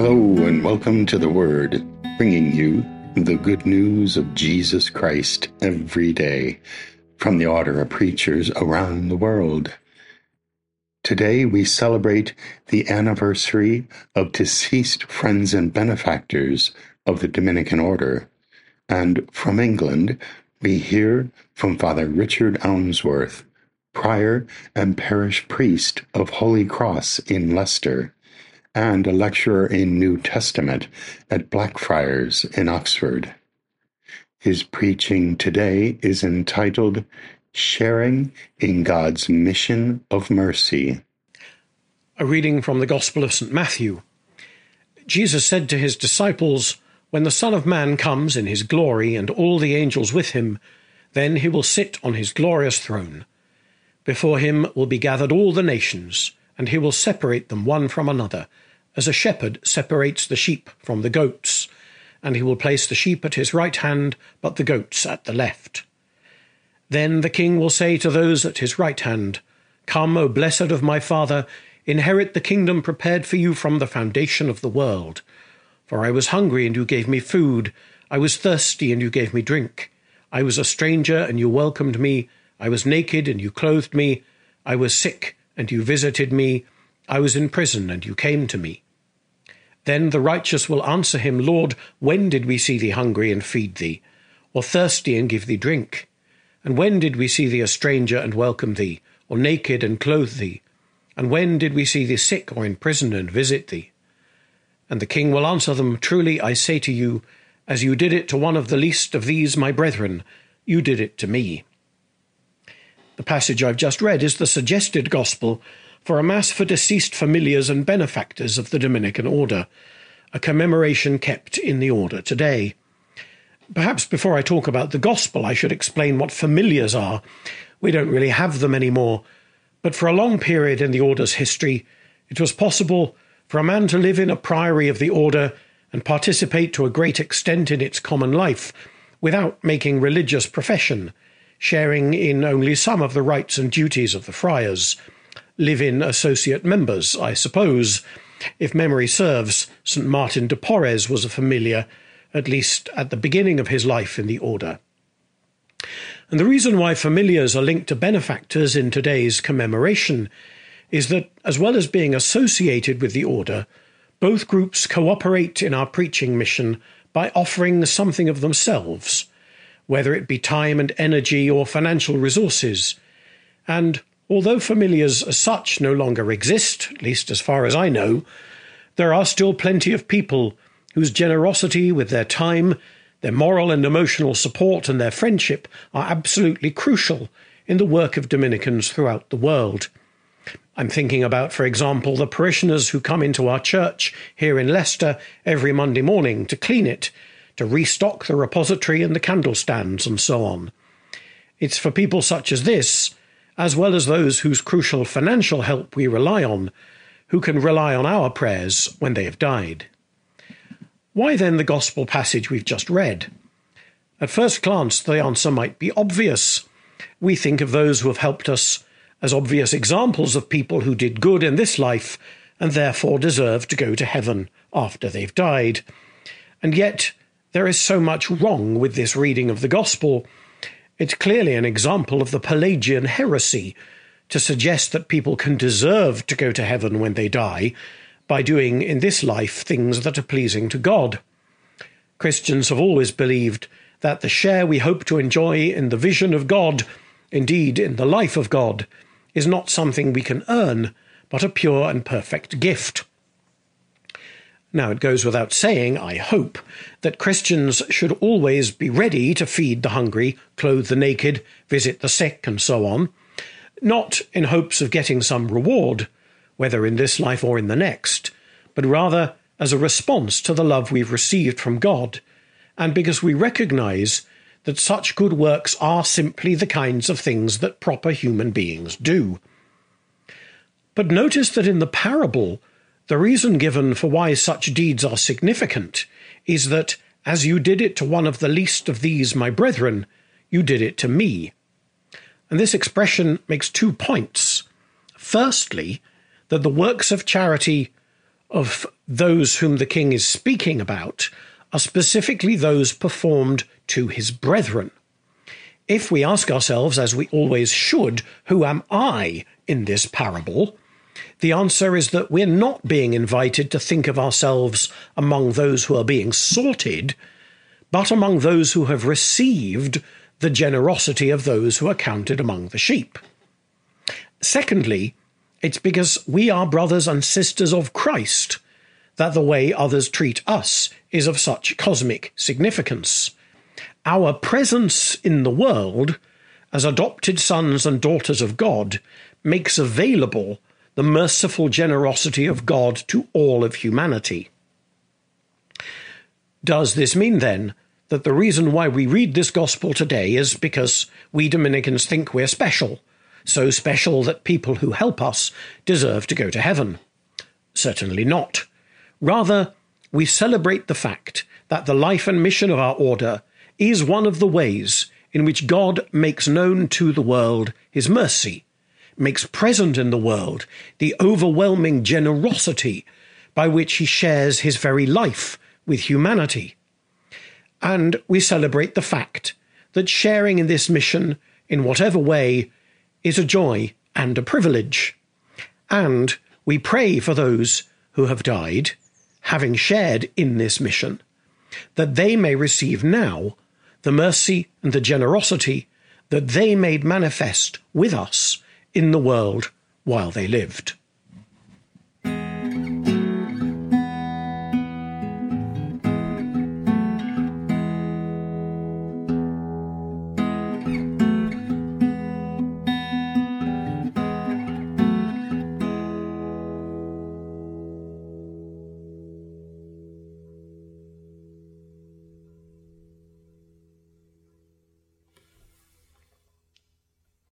Hello and welcome to The Word, bringing you the good news of Jesus Christ every day from the order of preachers around the world. Today we celebrate the anniversary of deceased friends and benefactors of the Dominican Order, and from England we hear from Father Richard Ounsworth, prior and parish priest of Holy Cross in Leicester, and a lecturer in New Testament at Blackfriars in Oxford. His preaching today is entitled Sharing in God's Mission of Mercy. A reading from the Gospel of St. Matthew. Jesus said to his disciples, "When the Son of Man comes in his glory and all the angels with him, then he will sit on his glorious throne. Before him will be gathered all the nations, and he will separate them one from another, as a shepherd separates the sheep from the goats, and he will place the sheep at his right hand, but the goats at the left. Then the king will say to those at his right hand, 'Come, O blessed of my Father, inherit the kingdom prepared for you from the foundation of the world. For I was hungry, and you gave me food. I was thirsty, and you gave me drink. I was a stranger, and you welcomed me. I was naked, and you clothed me. I was sick, and you visited me. I was in prison, and you came to me.' Then the righteous will answer him, 'Lord, when did we see thee hungry and feed thee, or thirsty and give thee drink? And when did we see thee a stranger and welcome thee, or naked and clothe thee? And when did we see thee sick or in prison and visit thee?' And the king will answer them, 'Truly I say to you, as you did it to one of the least of these my brethren, you did it to me.'" The passage I've just read is the suggested gospel for a Mass for deceased familiars and benefactors of the Dominican Order, a commemoration kept in the Order today. Perhaps before I talk about the gospel, I should explain what familiars are. We don't really have them anymore, but for a long period in the Order's history, it was possible for a man to live in a priory of the Order and participate to a great extent in its common life without making religious profession, sharing in only some of the rights and duties of the friars. Live-in associate members, I suppose. If memory serves, St. Martin de Porres was a familiar, at least at the beginning of his life in the Order. And the reason why familiars are linked to benefactors in today's commemoration is that, as well as being associated with the Order, both groups cooperate in our preaching mission by offering something of themselves, whether it be time and energy or financial resources. And although familiars as such no longer exist, at least as far as I know, there are still plenty of people whose generosity with their time, their moral and emotional support, and their friendship are absolutely crucial in the work of Dominicans throughout the world. I'm thinking about, for example, the parishioners who come into our church here in Leicester every Monday morning to clean it, to restock the repository and the candle stands, and so on. It's for people such as this, as well as those whose crucial financial help we rely on, who can rely on our prayers when they have died. Why then the gospel passage we've just read? At first glance, the answer might be obvious. We think of those who have helped us as obvious examples of people who did good in this life and therefore deserve to go to heaven after they've died. And yet, there is so much wrong with this reading of the gospel. It's clearly an example of the Pelagian heresy to suggest that people can deserve to go to heaven when they die by doing in this life things that are pleasing to God. Christians have always believed that the share we hope to enjoy in the vision of God, indeed in the life of God, is not something we can earn, but a pure and perfect gift. Now, it goes without saying, I hope, that Christians should always be ready to feed the hungry, clothe the naked, visit the sick, and so on, not in hopes of getting some reward, whether in this life or in the next, but rather as a response to the love we've received from God, and because we recognize that such good works are simply the kinds of things that proper human beings do. But notice that in the parable, the reason given for why such deeds are significant is that, as you did it to one of the least of these my brethren, you did it to me. And this expression makes 2 points. Firstly, that the works of charity of those whom the king is speaking about are specifically those performed to his brethren. If we ask ourselves, as we always should, who am I in this parable? The answer is that we're not being invited to think of ourselves among those who are being sorted, but among those who have received the generosity of those who are counted among the sheep. Secondly, it's because we are brothers and sisters of Christ that the way others treat us is of such cosmic significance. Our presence in the world as adopted sons and daughters of God makes available the merciful generosity of God to all of humanity. Does this mean, then, that the reason why we read this gospel today is because we Dominicans think we're special, so special that people who help us deserve to go to heaven? Certainly not. Rather, we celebrate the fact that the life and mission of our order is one of the ways in which God makes known to the world his mercy, makes present in the world the overwhelming generosity by which he shares his very life with humanity. And we celebrate the fact that sharing in this mission, in whatever way, is a joy and a privilege. And we pray for those who have died, having shared in this mission, that they may receive now the mercy and the generosity that they made manifest with us in the world while they lived.